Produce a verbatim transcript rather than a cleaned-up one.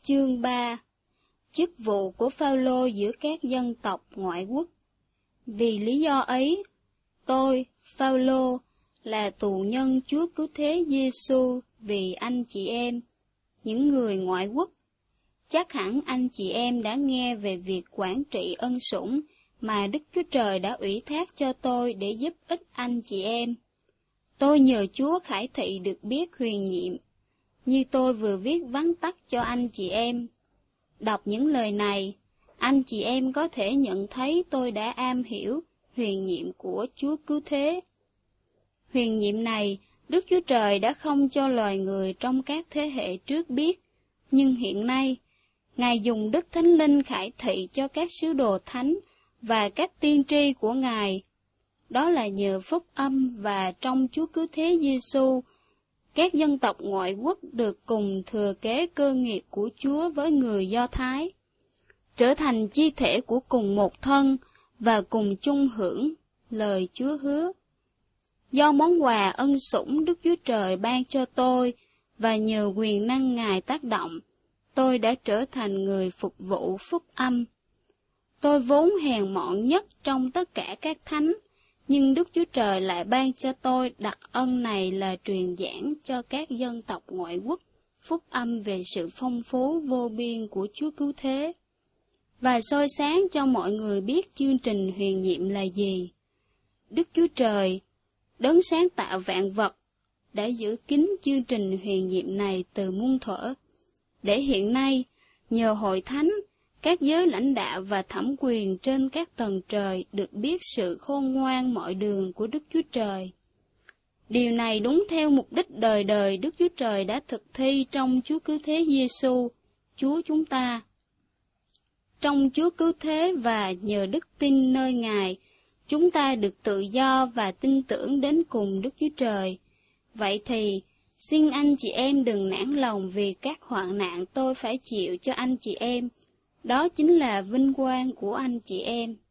Chương ba. Chức vụ của Phao-lô giữa các dân tộc ngoại quốc. Vì lý do ấy, tôi, Phao-lô, là tù nhân Chúa Cứu Thế Giê-xu vì anh chị em, những người ngoại quốc. Chắc hẳn anh chị em đã nghe về việc quản trị ân sủng mà Đức Chúa Trời đã ủy thác cho tôi để giúp ích anh chị em. Tôi nhờ Chúa khải thị được biết huyền nhiệm, như tôi vừa viết vắn tắt cho anh chị em. Đọc những lời này, anh chị em có thể nhận thấy tôi đã am hiểu huyền nhiệm của Chúa Cứu Thế. Huyền nhiệm này, Đức Chúa Trời đã không cho loài người trong các thế hệ trước biết, nhưng hiện nay, Ngài dùng Đức Thánh Linh khải thị cho các sứ đồ thánh và các tiên tri của Ngài. Đó là nhờ phúc âm và trong Chúa Cứu Thế Giê-xu, các dân tộc ngoại quốc được cùng thừa kế cơ nghiệp của Chúa với người Do Thái, trở thành chi thể của cùng một thân và cùng chung hưởng lời Chúa hứa. Do món quà ân sủng Đức Chúa Trời ban cho tôi và nhờ quyền năng Ngài tác động, tôi đã trở thành người phục vụ phúc âm. Tôi vốn hèn mọn nhất trong tất cả các thánh, nhưng Đức Chúa Trời lại ban cho tôi đặc ân này là truyền giảng cho các dân tộc ngoại quốc phúc âm về sự phong phú vô biên của Chúa Cứu Thế, và soi sáng cho mọi người biết chương trình huyền nhiệm là gì. Đức Chúa Trời, đấng sáng tạo vạn vật, đã giữ kín chương trình huyền nhiệm này từ muôn thuở, để hiện nay, nhờ hội thánh, các giới lãnh đạo và thẩm quyền trên các tầng trời được biết sự khôn ngoan mọi đường của Đức Chúa Trời. Điều này đúng theo mục đích đời đời Đức Chúa Trời đã thực thi trong Chúa Cứu Thế Giê-xu, Chúa chúng ta. Trong Chúa Cứu Thế và nhờ đức tin nơi Ngài, chúng ta được tự do và tin tưởng đến cùng Đức Chúa Trời. Vậy thì, xin anh chị em đừng nản lòng vì các hoạn nạn tôi phải chịu cho anh chị em. Đó chính là vinh quang của anh chị em.